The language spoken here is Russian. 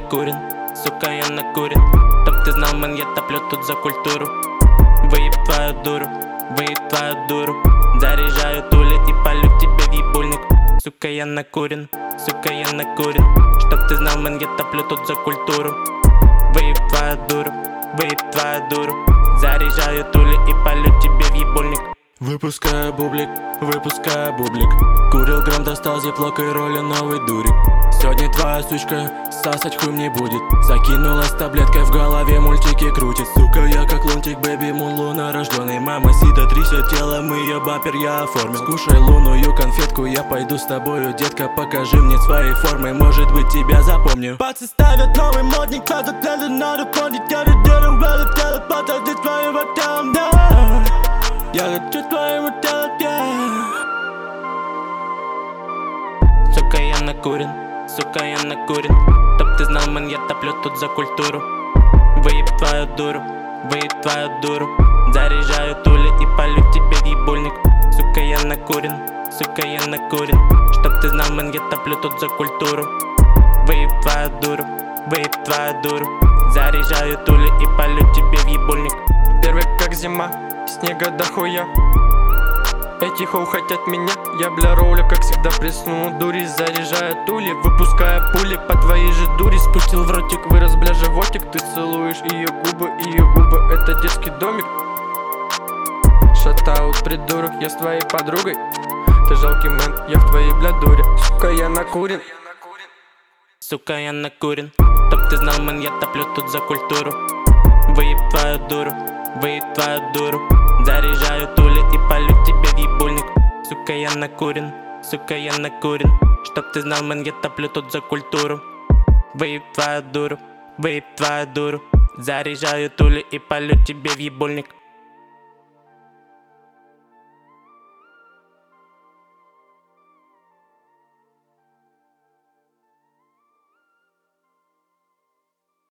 накурен, сука, я накурен. Чтоб ты знал, мэн, я топлю тут за культуру. Выеб твою дуру, выеб твою дуру. Заряжаю тули и палю тебе в ебульник. Сука, я накурен, сука, я накурен. Чтоб ты знал, мэн, я топлю тут за культуру. Выеб твою дуру, выеб твою дуру. Заряжаю тули и палю тебе в ебульник. Выпускаю бублик, выпускаю бублик. Курил грамм, достал зиплок и роли новый дурик. Сегодня твоя сучка сасать хуй мне будет. Закинулась таблеткой, в голове мультики крутит. Сука, я как лунтик, бэби мун, луна рожденный. Мама сита трясет телом, ее бампер я оформил. Скушай лунную конфетку, я пойду с тобою, детка. Покажи мне свои формы, может быть тебя запомню. Пацы ставят новый модник, кладут ленты, надо платить. Я делаю белый телепат, а ты твоего тела, да. Я хочу твоему телу, Сука, я накурен, сука, я накурен. Чтоб ты знал, мэн, я топлю тут за культуру. Выеб твою дуру, выеб твою дуру. Заряжаю тули и палю тебе в ебульник. Сука, я накурен, сука, я накурен. Чтоб ты знал, мэн, я топлю тут за культуру. Выеб твою дуру, выеб твою дуру. Заряжаю тули и палю тебе в ебульник. Первый как зима, снега дохуя. Эти хоу хотят меня, я бля роулю, как всегда присну дури. Заряжая тули, выпуская пули по твоей же дури. Спустил в ротик, вырос бля животик. Ты целуешь ее губы это детский домик. Шатаут, придурок, я с твоей подругой. Ты жалкий мэн, я в твоей бля дуре. Сука, я накурен, сука, я накурен. Чтоб ты знал, мэн, я топлю тут за культуру. Выеб твою дуру, выеб твою дуру. Заряжаю тули и палю тебе в ебульник. Сука, я накурен, сука, я накурен. Чтоб ты знал, мэн, я топлю тут за культуру. Выеб твою дуру, выеб твою дуру. Заряжаю тули и палю тебе в ебульник.